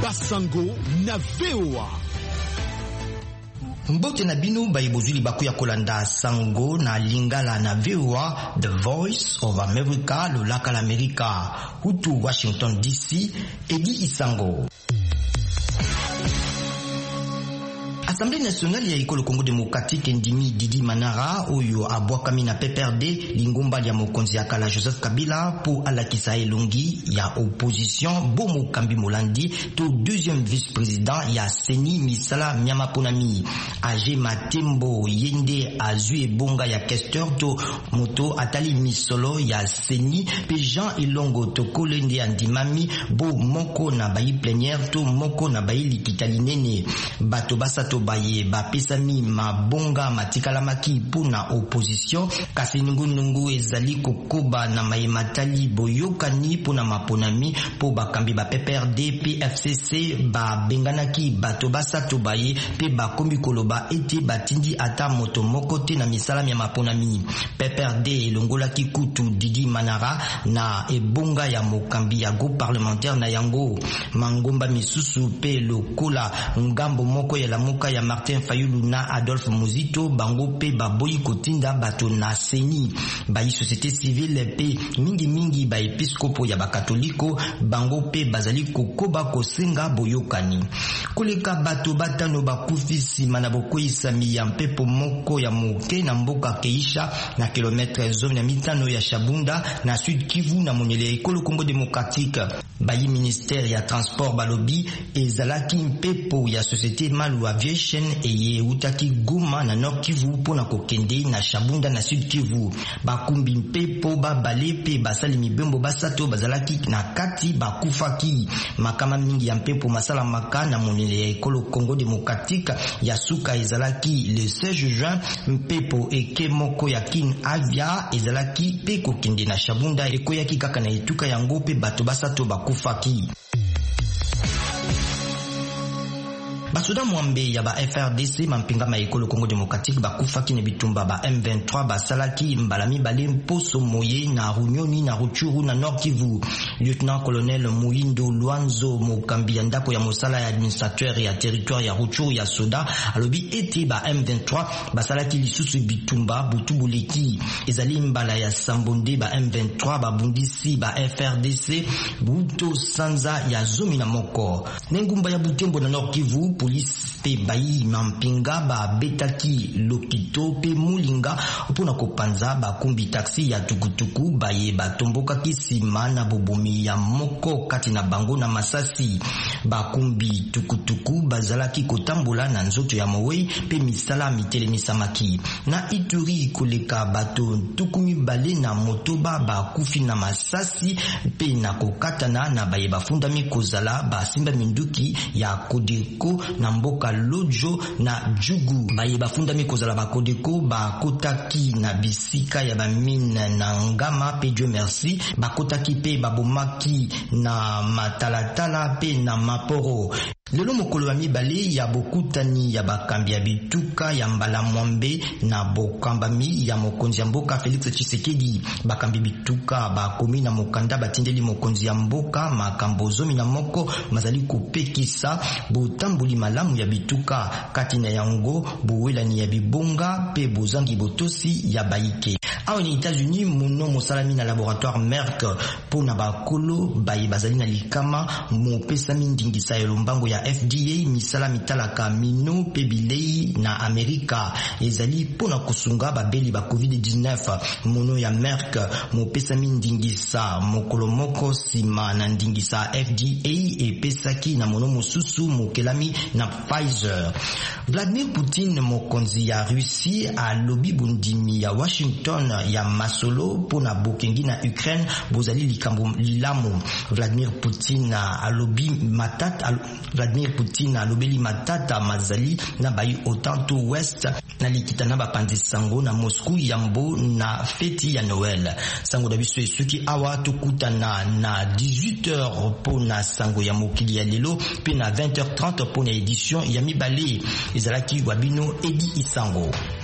Basango na VOA. Mbote na binu bayibozuli baku ya kolanda sango na lingala na VOA, The Voice of America, lolaka l'Amerika, hutu Washington DC, Edi Isango. Assemblée nationale ya Ekolo Congo Démocratique ndimi Didi Manara oyo abwakami na PPRD lingomba ya mokonzi akala Joseph Kabila po alakisa elongi ya opposition Bomo Kambi Molandi to deuxième vice-président ya Seni Misala Miama Ponami Age Matembo Yende azui ebonga ya questeur to moto atali misolo ya Seni pe Jean Elongo to kolende andimami bo moko na bayi plénière to moko na bayi likitalinene bato basato baye bapesami mabonga matikalamaki puna opposition kasi nungu ezali kokoba na mayematali boyokani puna maponami po bakambi ba PPRD PFCC ba benganaki bato basato baye pe bakombi koloba ete batindi ata moto moko te na misala ya maponami. PPRD elongolaki kutu Didi Manara na ebonga ya mokambi ya groupe parlementaire na yango mangomba misusu pe lokola ngambo moko ya lamuka ya Martin Fayulu na Adolphe Muzito bango pe baboyi kotinda bato na Seni bayi société civile pe mingi ba episkopo ya bakatoliko bango pe bazali kokoba kosenga boyokani koleka bato batano bakufi sima na bokoisami ya mpepo moko ya moke na mboka Keisha na kilometre zone ya mitano ya Shabunda na Sud Kivu na monele Ekolo Congo Démocratique bayi ministère ya transport balobi ezalaki mpepo ya société Malu Aviation eye utaki Goma na Nord Kivu pona kokende na Shabunda na Sud Kivu bakumbi mpepo babale pe basali mibembo basato bazalaki na kati bakufaki makama mingi ya mpepo masala maka na monele ya Ekolo Congo Démocratique ya suka ezalaki le 16 juin mpepo eke moko ya kin avia ezalaki pe kokende na Shabunda ekoyaki kaka na etuka yango pe bato basato bakufaki. Basuda mwambe ya ba FRDC mampinga ma Ekolo Congo Démocratique bakufaki ne bitumba ba M23 basalaki mbalami bale mposo moye na Runyoni na Ruchuru na Nord Kivu. Lieutenant colonel Muindo Luanzo mokambi ya ndako ya mosala ya administrateur ya territoire ya Ruchuru ya Soda alobi ete ba M23 basalaki lisusu bitumba butubuleki ezali mbala ya Sambonde ba M23 babundisi ba FRDC buto sanza ya zomi na moko nengumba ya Butembo na Nord Kivu. Police pe bayi mampinga ba betaki Lokito pe Mulinga pona kopanza ba kumbi taxi ya tukutuku baye batomboka kisima na bobomi ya moko kati na bango na Masasi ba kumbi tukutuku bazalaki kotambola na nzoto ya mowe pe misala mitele misamaki na Ituri koleka bato tukumi bale na motoba ba kufi na Masasi pe na kokatana na baye bafundami kozala ba simba minduki ya Kodeko na mboka Lojo na Jugu baye bafundami kozala bakodeko bakotaki na bisika ya bamine na Ngama pe Dieu merci bakotaki pe babomaki na Matalatala pe na Maporo. Lelo mokolo wa mibale ya bokutani ya bakambi ya bituka ya mbala mwambe na bokambami ya mokonzi ya mboka Félix Tshisekedi bakambi bituka bakomi na mokanda batindeli mokonzi ya mboka makambo zomi na moko mazali kopekisa botamboli malamu ya bituka kati na yango bowelani ya bibonga pe bozangi botosi ya baike. Awa ni États-Unis mono mosalami na laboratoire Merck pona bakolo baye bazali na likama mopesami ndingisa elombango ya FDA misala mitalaka mino pe bilei na Amerika ezali pona kusunga babeli ba COVID-19 mono ya Merck mopesami ndingisa mokolo moko sima na ndingisa FDA epesaki na mono mosusu mokelami na Pfizer. Vladimir Poutine mokonzi ya Russie alobi bundimi ya Washington ya masolo pona bokengi na Ukraine bozali likambo lilamu. Vladimir Poutine alobeli matata mazali na bayi otanto west na likita na bapanzi sango na Moscou yambo na feti ya Noël. Sango da biso esuki awa tokutana na 18h pona sango ya mokili ya lelo pe na 20h30 pona édition ya mibale ezalaki wabino Edi Isango.